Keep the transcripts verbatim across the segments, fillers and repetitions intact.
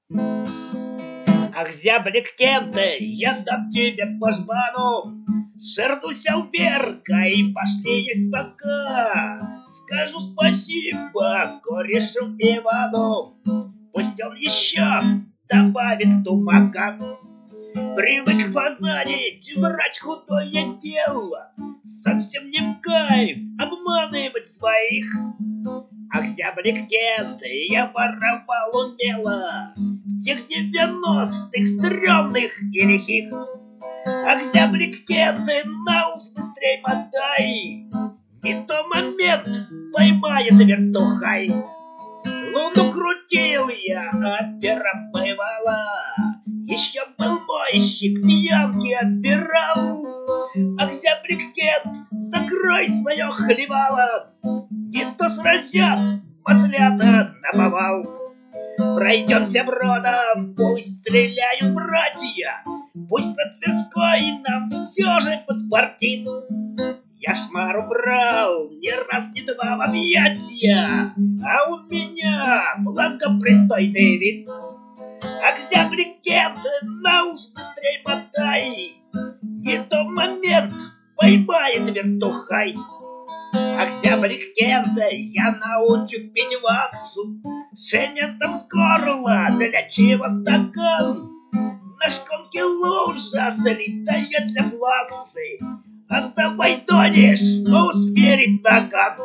Ах, зяблик Кенте, я дам тебе по жбану, Шернусь Алберка и пошли есть пока. Скажу спасибо корешу Ивану, пусть он еще добавит тумака. Привык фазанить, врать худое дело, совсем не в кайф обманывать своих. Ах, зяблик Кент, я воровал умело в тех девяностых стрёмных и лихих. Ах, зяблик Кент, на ус быстрей мотай, не то момент поймает вертухай. Луну крутил я, а пера бывало, еще был мойщик, пьянки отбирал. Ах, зяблик Кент, закрой свое хлебало, не то сразят маслята наповал. Пройдемся бродом, пусть стреляют братья, пусть на Тверской нам все же подфартит. Я шмару брал не раз, не два в объятия, а у меня благопристойный вид. Ах, зяблик Кент, на ус быстрей мотай, не то момент поймает вертухай. Ах, зяблик Кент, я научу пить ваксу шементом с горла, для чего стакан. На шконке лужа, залитая для плаксы, а за мной тонешь, усмирить наган.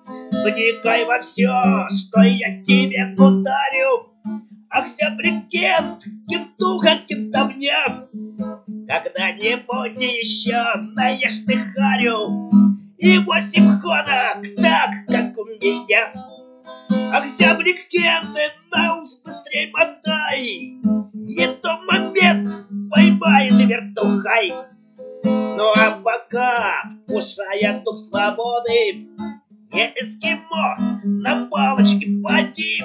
Вникай во все, что я тебе ударю. Ах, зяблик Кент, кентуха кентовня, когда-нибудь еще наешь ты харю и восемь ходок, так, как у меня. Ах, зяблик Кент, на ус быстрей мотай, не то момент поймает вертухай. Ну а пока, вкушая дух свободы, не эскимо, на палочке поди,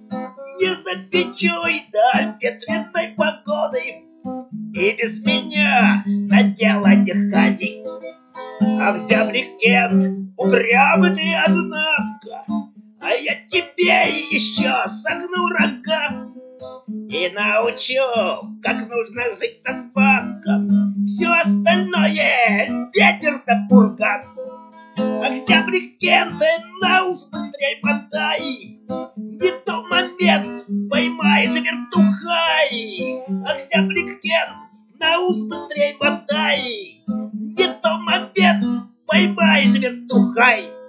не запечуй до ветреной погоды и без меня на дело не ходи. Ах, зяблик Кент, упрямый ты, однако, а я тебе еще согну рога и научу, как нужно жить со смаком. Все остальное ветер да пурга. Ах, зяблик Кент, на ус быстрей мотай, не то момент поймает вертухай. Ах, зяблик Кент, на ус быстрей мотай, не то момент поймает вертухай.